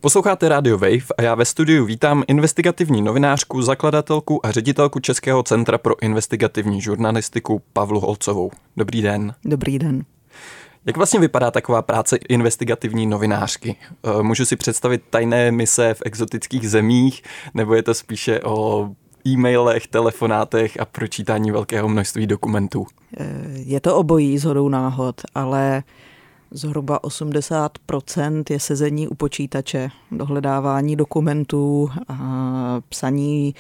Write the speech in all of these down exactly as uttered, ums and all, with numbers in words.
Posloucháte Radio Wave a já ve studiu vítám investigativní novinářku, zakladatelku a ředitelku Českého centra pro investigativní žurnalistiku Pavlu Holcovou. Dobrý den. Dobrý den. Jak vlastně vypadá taková práce investigativní novinářky? Můžu si představit tajné mise v exotických zemích, nebo je to spíše o e-mailech, telefonátech a pročítání velkého množství dokumentů? Je to obojí shodou náhod, ale zhruba osmdesát procent je sezení u počítače, dohledávání dokumentů, a psaní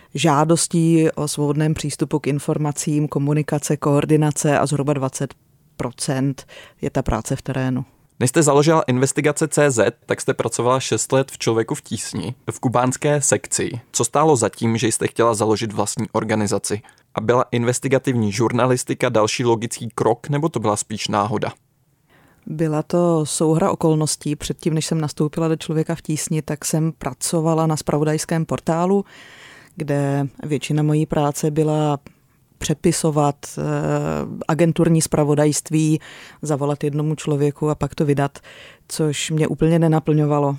žádostí o svobodném přístupu k informacím, komunikace, koordinace a zhruba dvacet procent je ta práce v terénu. Než jste založila investigace tečka cé zet, tak jste pracovala šest let v Člověku v tísni, v kubánské sekci. Co stálo za tím, že jste chtěla založit vlastní organizaci? A byla investigativní žurnalistika další logický krok, nebo to byla spíš náhoda? Byla to souhra okolností. Předtím, než jsem nastoupila do Člověka v tísni, tak jsem pracovala na zpravodajském portálu, kde většina mojí práce byla přepisovat agenturní zpravodajství, zavolat jednomu člověku a pak to vydat, což mě úplně nenaplňovalo.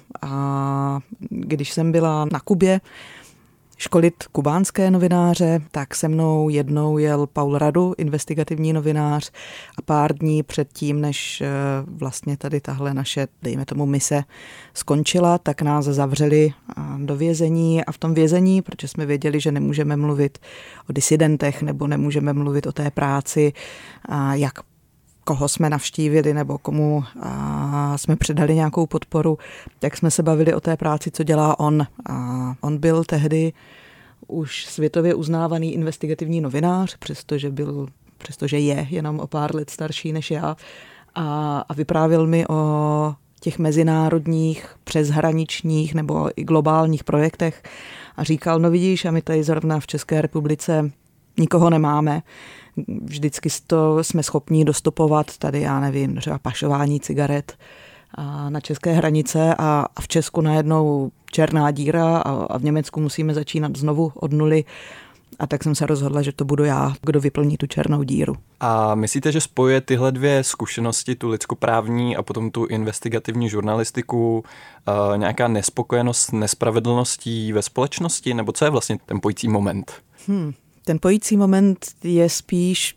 A když jsem byla na Kubě školit kubánské novináře, tak se mnou jednou jel Paul Radu, investigativní novinář, a pár dní předtím, než vlastně tady tahle naše, dejme tomu, mise skončila, tak nás zavřeli do vězení a v tom vězení, protože jsme věděli, že nemůžeme mluvit o disidentech nebo nemůžeme mluvit o té práci, jak koho jsme navštívili nebo komu a jsme předali nějakou podporu, tak jsme se bavili o té práci, co dělá on. A on byl tehdy už světově uznávaný investigativní novinář, přestože byl, přestože je jenom o pár let starší než já, a, a vyprávěl mi o těch mezinárodních, přeshraničních nebo i globálních projektech a říkal, no vidíš, a my tady zrovna v České republice nikoho nemáme. Vždycky to jsme schopni dostopovat tady, já nevím, třeba pašování cigaret na české hranice a v Česku najednou černá díra a v Německu musíme začínat znovu od nuly. A tak jsem se rozhodla, že to budu já, kdo vyplní tu černou díru. A myslíte, že spojuje tyhle dvě zkušenosti, tu lidskoprávní a potom tu investigativní žurnalistiku, uh, nějaká nespokojenost s nespravedlností ve společnosti? Nebo co je vlastně ten pojící moment? Hmm. Ten pojící moment je spíš,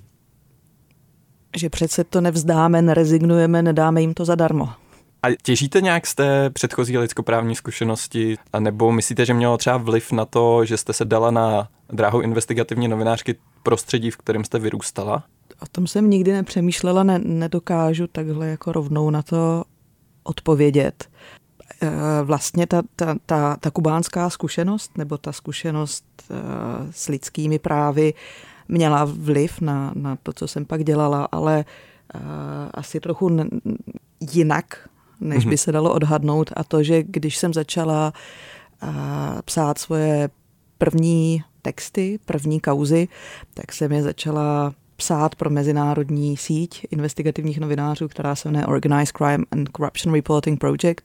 že přece to nevzdáme, nerezignujeme, nedáme jim to zadarmo. A těžíte nějak z té předchozí lidskoprávní zkušenosti? A nebo myslíte, že mělo třeba vliv na to, že jste se dala na dráhu investigativní novinářky prostředí, v kterém jste vyrůstala? O tom jsem nikdy nepřemýšlela, ne, nedokážu takhle jako rovnou na to odpovědět. Vlastně ta, ta, ta, ta kubánská zkušenost nebo ta zkušenost uh, s lidskými právy měla vliv na, na to, co jsem pak dělala, ale uh, asi trochu n- jinak, než mm-hmm. by se dalo odhadnout. A to, že když jsem začala uh, psát svoje první texty, první kauzy, tak jsem je začala psát pro mezinárodní síť investigativních novinářů, která se jmenuje Organized Crime and Corruption Reporting Project.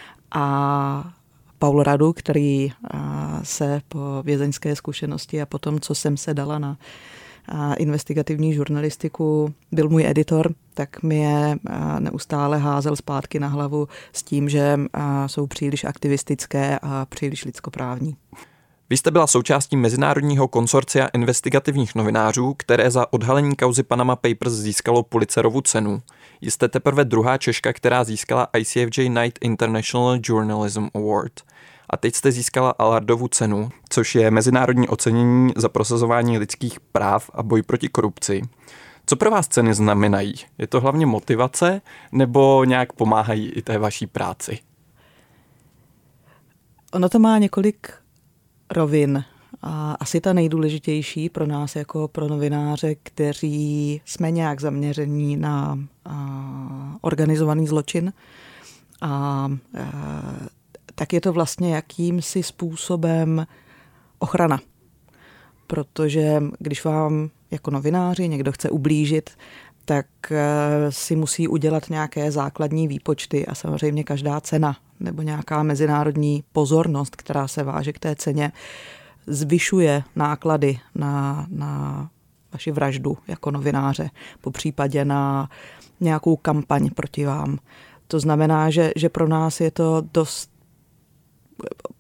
A Paul Radu, který se po vězeňské zkušenosti a potom, co jsem se dala na investigativní žurnalistiku, byl můj editor, tak mi je neustále házel zpátky na hlavu s tím, že jsou příliš aktivistické a příliš lidskoprávní. Vy jste byla součástí mezinárodního konsorcia investigativních novinářů, které za odhalení kauzy Panama Papers získalo Pulitzerovu cenu. Jste teprve druhá Češka, která získala I C F J Knight International Journalism Award. A teď jste získala Allardovu cenu, což je mezinárodní ocenění za prosazování lidských práv a boj proti korupci. Co pro vás ceny znamenají? Je to hlavně motivace, nebo nějak pomáhají i té vaší práci? Ono to má několik rovin. A asi ta nejdůležitější pro nás jako pro novináře, kteří jsme nějak zaměření na a, organizovaný zločin. A, a tak je to vlastně jakýmsi způsobem ochrana. Protože když vám jako novináři někdo chce ublížit, tak si musí udělat nějaké základní výpočty a samozřejmě každá cena nebo nějaká mezinárodní pozornost, která se váže k té ceně, zvyšuje náklady na, na vaši vraždu jako novináře, popřípadě na nějakou kampaň proti vám. To znamená, že, že pro nás je to dost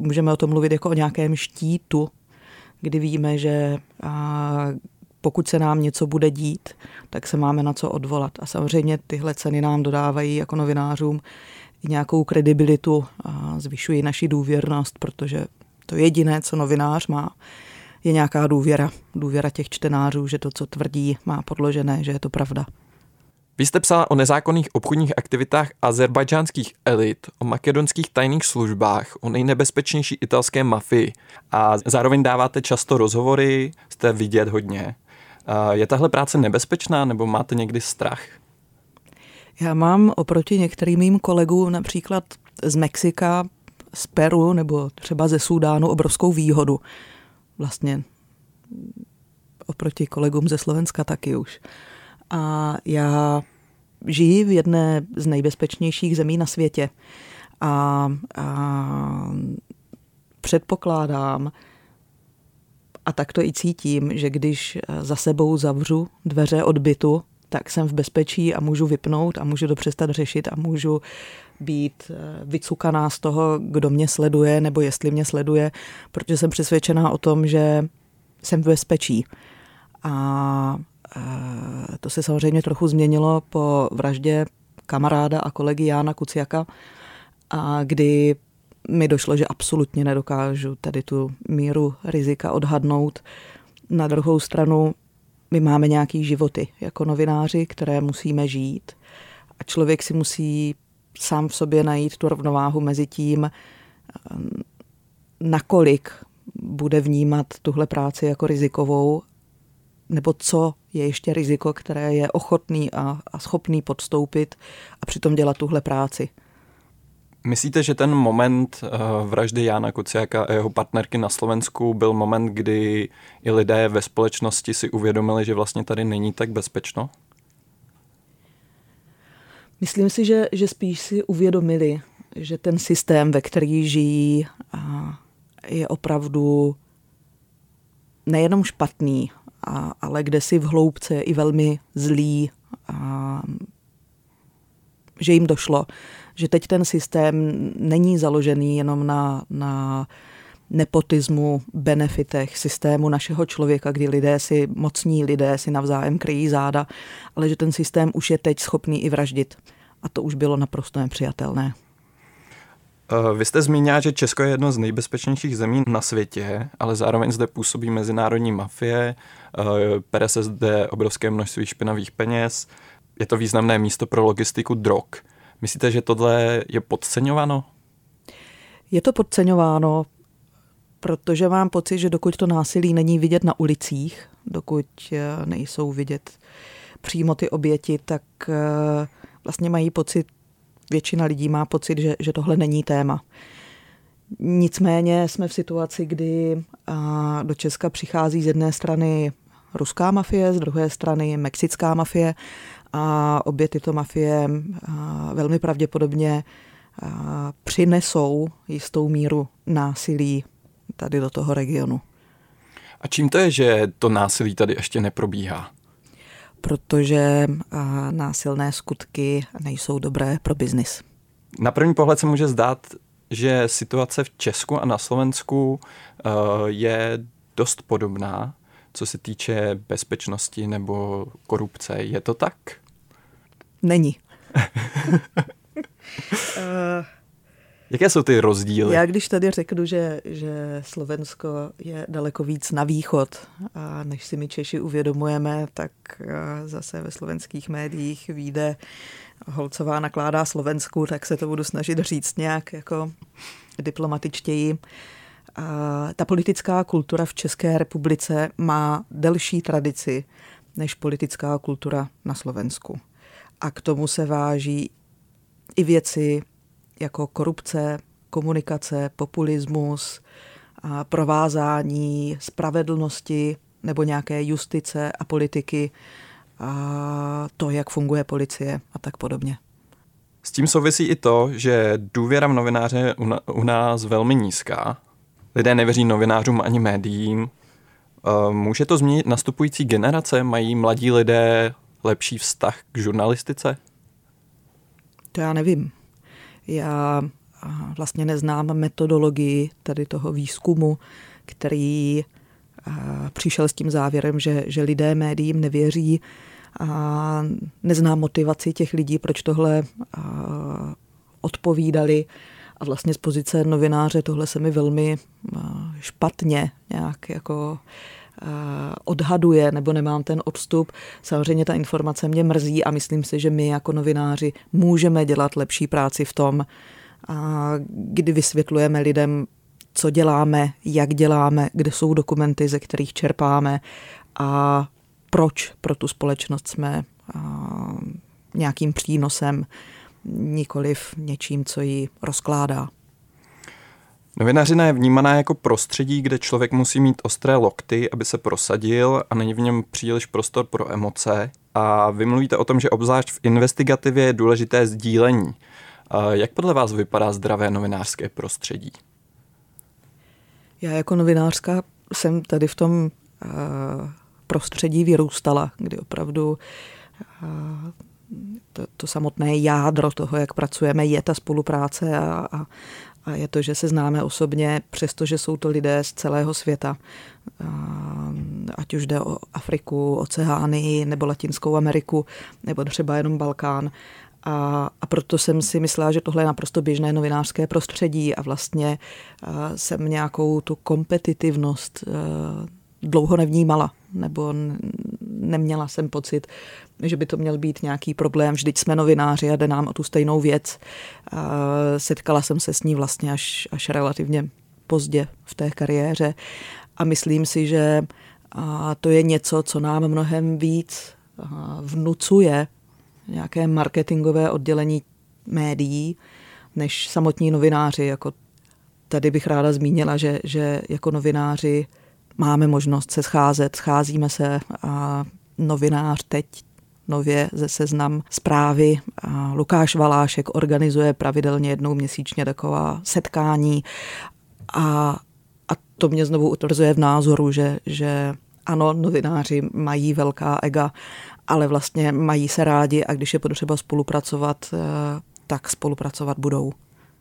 můžeme o tom mluvit jako o nějakém štítu, kdy víme, že a, pokud se nám něco bude dít, tak se máme na co odvolat. A samozřejmě tyhle ceny nám dodávají jako novinářům i nějakou kredibilitu a zvyšují naši důvěrnost, protože to jediné, co novinář má, je nějaká důvěra. Důvěra těch čtenářů, že to, co tvrdí, má podložené, že je to pravda. Vy jste psala o nezákonných obchodních aktivitách azerbajdžánských elit, o makedonských tajných službách, o nejnebezpečnější italské mafii a zároveň dáváte často rozhovory, jste vidět hodně. Je tahle práce nebezpečná nebo máte někdy strach? Já mám oproti některým mým kolegům například z Mexika, z Peru nebo třeba ze Súdánu obrovskou výhodu. Vlastně oproti kolegům ze Slovenska taky už. A já žiji v jedné z nejbezpečnějších zemí na světě a, a předpokládám a tak to i cítím, že když za sebou zavřu dveře od bytu, tak jsem v bezpečí a můžu vypnout a můžu to přestat řešit a můžu být vycukaná z toho, kdo mě sleduje nebo jestli mě sleduje, protože jsem přesvědčená o tom, že jsem v bezpečí. A to se samozřejmě trochu změnilo po vraždě kamaráda a kolegy Jána Kuciaka, a kdy mi došlo, že absolutně nedokážu tady tu míru rizika odhadnout. Na druhou stranu my máme nějaký životy jako novináři, které musíme žít a člověk si musí sám v sobě najít tu rovnováhu mezi tím, nakolik bude vnímat tuhle práci jako rizikovou, nebo co je ještě riziko, které je ochotný a, a schopný podstoupit a přitom dělat tuhle práci. Myslíte, že ten moment uh, vraždy Jána Kuciaka a jeho partnerky na Slovensku byl moment, kdy i lidé ve společnosti si uvědomili, že vlastně tady není tak bezpečno? Myslím si, že, že spíš si uvědomili, že ten systém, ve který žijí, je opravdu nejenom špatný, a, ale kde si v hloubce je i velmi zlý, a že jim došlo, že teď ten systém není založený jenom na, na nepotismu, benefitech systému našeho člověka, kdy lidé si, mocní lidé si navzájem kryjí záda, ale že ten systém už je teď schopný i vraždit. A to už bylo naprosto nepřijatelné. Vy jste zmínila, že Česko je jedno z nejbezpečnějších zemí na světě, ale zároveň zde působí mezinárodní mafie, pere se zde obrovské množství špinavých peněz, je to významné místo pro logistiku drog. Myslíte, že tohle je podceňováno? Je to podceňováno, protože mám pocit, že dokud to násilí není vidět na ulicích, dokud nejsou vidět přímo ty oběti, tak vlastně mají pocit, většina lidí má pocit, že, že tohle není téma. Nicméně jsme v situaci, kdy do Česka přichází z jedné strany ruská mafie, z druhé strany mexická mafie a obě tyto mafie velmi pravděpodobně přinesou jistou míru násilí tady do toho regionu. A čím to je, že to násilí tady ještě neprobíhá? Protože násilné skutky nejsou dobré pro biznis. Na první pohled se může zdát, že situace v Česku a na Slovensku je dost podobná, co se týče bezpečnosti nebo korupce. Je to tak? Není. Jaké jsou ty rozdíly? Já když tady řeknu, že, že Slovensko je daleko víc na východ, a než si my Češi uvědomujeme, tak zase ve slovenských médiích vyjde Holcová nakládá Slovensku, tak se to budu snažit říct nějak jako diplomatičtěji. A ta politická kultura v České republice má delší tradici než politická kultura na Slovensku. A k tomu se váží i věci jako korupce, komunikace, populismus, a provázání spravedlnosti nebo nějaké justice a politiky, a to, jak funguje policie a tak podobně. S tím souvisí i to, že důvěra v novináře je u nás velmi nízká. Lidé nevěří novinářům ani médiím. Může to změnit nastupující generace? Mají mladí lidé lepší vztah k žurnalistice? To já nevím. Já vlastně neznám metodologii tady toho výzkumu, který přišel s tím závěrem, že, že lidé médiím nevěří a neznám motivaci těch lidí, proč tohle odpovídali. A vlastně z pozice novináře tohle se mi velmi špatně nějak jako odhaduje, nebo nemám ten odstup. Samozřejmě ta informace mě mrzí a myslím si, že my jako novináři můžeme dělat lepší práci v tom, kdy vysvětlujeme lidem, co děláme, jak děláme, kde jsou dokumenty, ze kterých čerpáme a proč pro tu společnost jsme nějakým přínosem, nikoliv něčím, co ji rozkládá. Novinařina je vnímaná jako prostředí, kde člověk musí mít ostré lokty, aby se prosadil a není v něm příliš prostor pro emoce. A vy mluvíte o tom, že obzvlášť v investigativě je důležité sdílení. A jak podle vás vypadá zdravé novinářské prostředí? Já jako novinářka jsem tady v tom uh, prostředí vyrůstala, kdy opravdu uh, to, to samotné jádro toho, jak pracujeme, je ta spolupráce a, a, a je to, že se známe osobně, přestože jsou to lidé z celého světa. Uh, ať už jde o Afriku, Oceánii, nebo Latinskou Ameriku, nebo třeba jenom Balkán. A, a proto jsem si myslela, že tohle je naprosto běžné novinářské prostředí a vlastně uh, jsem nějakou tu kompetitivnost uh, dlouho nevnímala, nebo n- neměla jsem pocit, že by to měl být nějaký problém. Vždyť jsme novináři a jde nám o tu stejnou věc. Uh, setkala jsem se s ní vlastně až, až relativně pozdě v té kariéře a myslím si, že uh, to je něco, co nám mnohem víc uh, vnucuje nějaké marketingové oddělení médií, než samotní novináři. Jako tady bych ráda zmínila, že, že jako novináři máme možnost se scházet, scházíme se a novinář teď nově ze Seznam Zprávy a Lukáš Valášek organizuje pravidelně jednou měsíčně taková setkání a, a to mě znovu utvrzuje v názoru, že, že ano, novináři mají velká ega, ale vlastně mají se rádi a když je potřeba spolupracovat, tak spolupracovat budou.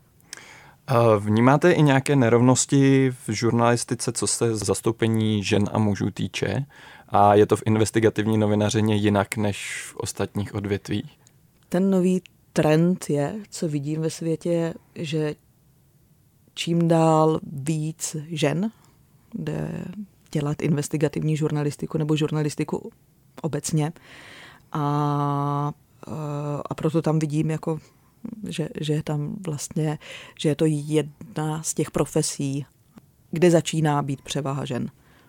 Vnímáte i nějaké nerovnosti v žurnalistice, co se zastoupení žen a mužů týče? A je to v investigativní novinařině jinak než v ostatních odvětvích? Ten nový trend je, co vidím ve světě, že čím dál víc žen jde dělat investigativní žurnalistiku nebo žurnalistiku obecně. A, a proto tam vidím, jako, že, že je tam vlastně, že je to jedna z těch profesí, kde začíná být převaha žen.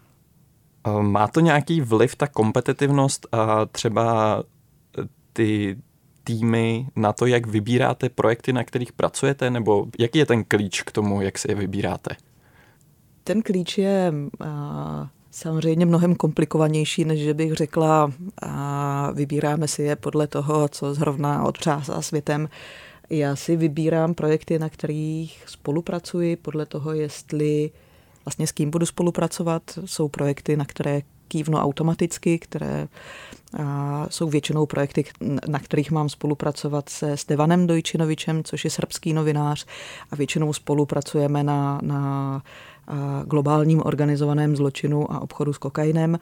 Má to nějaký vliv, ta kompetitivnost a třeba ty týmy na to, jak vybíráte projekty, na kterých pracujete, nebo jaký je ten klíč k tomu, jak si je vybíráte? Ten klíč je a, samozřejmě mnohem komplikovanější, než že bych řekla, a vybíráme si je podle toho, co zrovna otřásá světem. Já si vybírám projekty, na kterých spolupracuji, podle toho, jestli vlastně s kým budu spolupracovat. Jsou projekty, na které kývnu automaticky, které a, jsou většinou projekty, na kterých mám spolupracovat se Stevanem Dojčinovičem, což je srbský novinář, a většinou spolupracujeme na, na a, globálním organizovaném zločinu a obchodu s kokainem.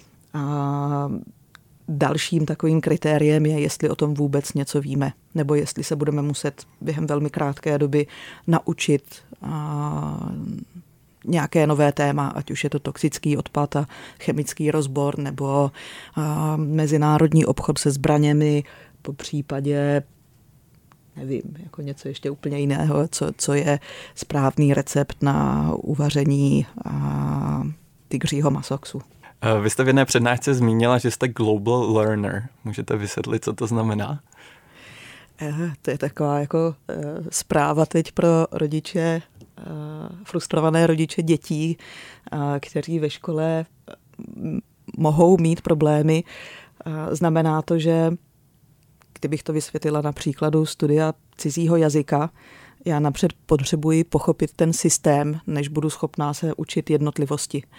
A dalším takovým kritériem je, jestli o tom vůbec něco víme, nebo jestli se budeme muset během velmi krátké doby naučit a, nějaké nové téma, ať už je to toxický odpad a chemický rozbor, nebo a, mezinárodní obchod se zbraněmi, po případě, nevím, jako něco ještě úplně jiného, co, co je správný recept na uvaření a, tygřího masoxu. Vy jste v jedné přednášce zmínila, že jste global learner. Můžete vysvětlit, co to znamená? To je taková jako zpráva teď pro rodiče, frustrované rodiče dětí, kteří ve škole mohou mít problémy. Znamená to, že kdybych to vysvětlila na příkladu studia cizího jazyka, já napřed potřebuji pochopit ten systém, než budu schopná se učit jednotlivosti.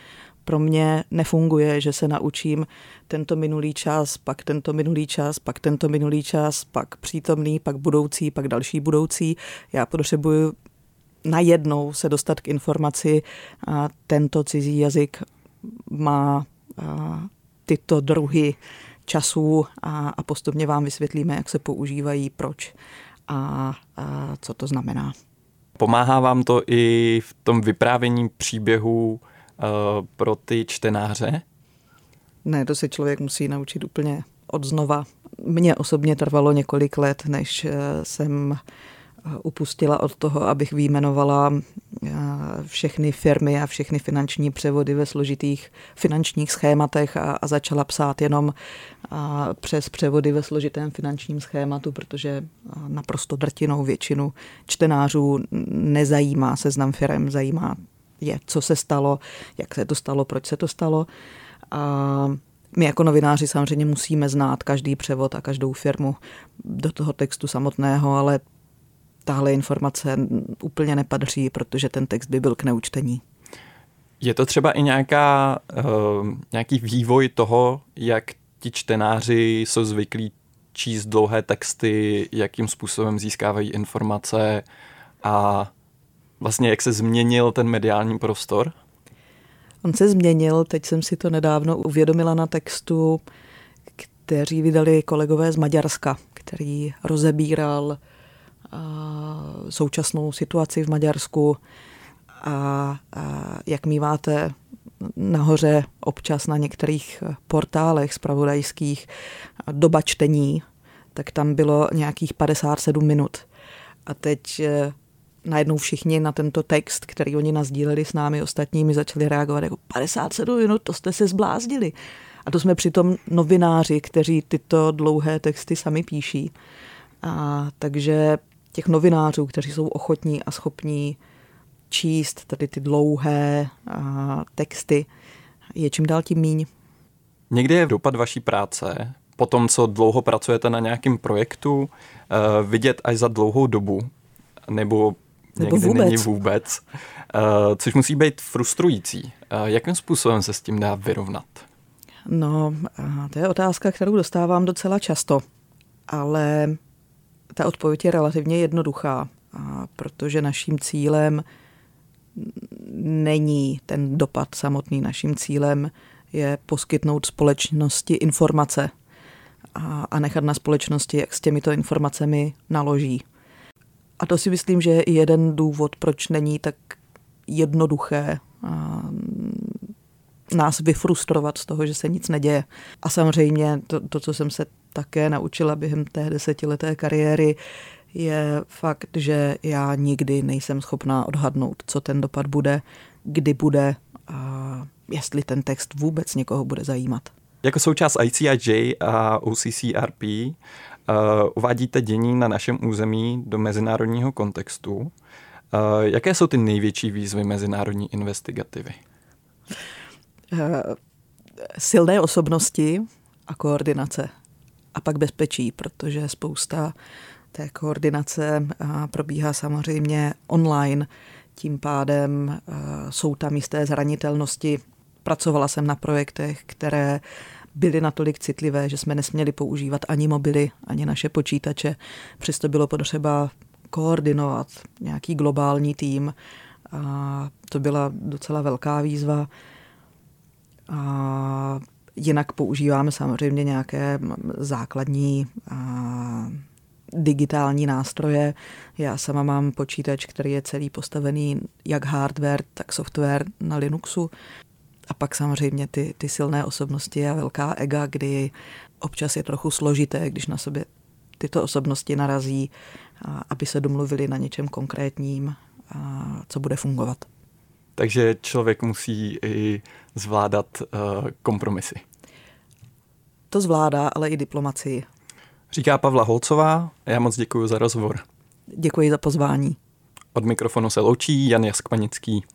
pro mě nefunguje, že se naučím tento minulý čas, pak tento minulý čas, pak tento minulý čas, pak přítomný, pak budoucí, pak další budoucí. Já potřebuju najednou se dostat k informaci a tento cizí jazyk má a, tyto druhy časů a, a postupně vám vysvětlíme, jak se používají, proč a, a co to znamená. Pomáhá vám to i v tom vyprávění příběhů uh, pro ty čtenáře? Ne, to se člověk musí naučit úplně od znova. Mně osobně trvalo několik let, než jsem upustila od toho, abych vyjmenovala všechny firmy a všechny finanční převody ve složitých finančních schématech a, a začala psát jenom přes převody ve složitém finančním schématu, protože naprosto drtinou většinu čtenářů nezajímá seznam firem, zajímá je, co se stalo, jak se to stalo, proč se to stalo. A my jako novináři samozřejmě musíme znát každý převod a každou firmu do toho textu samotného, ale tahle informace úplně nepatří, protože ten text by byl k neučtení. Je to třeba i nějaká, uh, nějaký vývoj toho, jak ti čtenáři jsou zvyklí číst dlouhé texty, jakým způsobem získávají informace a vlastně jak se změnil ten mediální prostor? On se změnil, teď jsem si to nedávno uvědomila na textu, kteří vydali kolegové z Maďarska, který rozebíral současnou situaci v Maďarsku a, a jak míváte nahoře občas na některých portálech zpravodajských doba čtení, tak tam bylo nějakých padesát sedm minut. A teď najednou všichni na tento text, který oni nasdíleli s námi ostatními, začali reagovat jako padesát sedm minut, to jste se zbláznili. A to jsme přitom novináři, kteří tyto dlouhé texty sami píší. A takže těch novinářů, kteří jsou ochotní a schopní číst tady ty dlouhé a, texty, je čím dál tím míň. Někdy je dopad vaší práce, po tom, co dlouho pracujete na nějakém projektu, uh, vidět až za dlouhou dobu, nebo, nebo někdy vůbec. není vůbec, uh, což musí být frustrující. Uh, jakým způsobem se s tím dá vyrovnat? No, a to je otázka, kterou dostávám docela často, ale ta odpověď je relativně jednoduchá, a protože naším cílem není ten dopad samotný. Naším cílem je poskytnout společnosti informace a, a nechat na společnosti, jak s těmito informacemi naloží. A to si myslím, že je i jeden důvod, proč není tak jednoduché a, nás vyfrustrovat z toho, že se nic neděje. A samozřejmě to, to, co jsem se také naučila během té desetileté kariéry, je fakt, že já nikdy nejsem schopná odhadnout, co ten dopad bude, kdy bude a jestli ten text vůbec někoho bude zajímat. Jako součást I C I J a O C C R P uh, uvádíte dění na našem území do mezinárodního kontextu. Uh, jaké jsou ty největší výzvy mezinárodní investigativy? Uh, silné osobnosti a koordinace. A pak bezpečí, protože spousta té koordinace probíhá samozřejmě online. Tím pádem jsou tam jisté zranitelnosti. Pracovala jsem na projektech, které byly natolik citlivé, že jsme nesměli používat ani mobily, ani naše počítače. Přesto bylo potřeba koordinovat nějaký globální tým. A to byla docela velká výzva. A jinak používáme samozřejmě nějaké základní a, digitální nástroje. Já sama mám počítač, který je celý postavený jak hardware, tak software na Linuxu. A pak samozřejmě ty, ty silné osobnosti a velká ega, kdy občas je trochu složité, když na sobě tyto osobnosti narazí, a, aby se domluvili na něčem konkrétním, a, co bude fungovat. Takže člověk musí i zvládat uh, kompromisy. To zvládá, ale i diplomacii. Říká Pavla Holcová, já moc děkuji za rozhovor. Děkuji za pozvání. Od mikrofonu se loučí Jan Jaskvanický.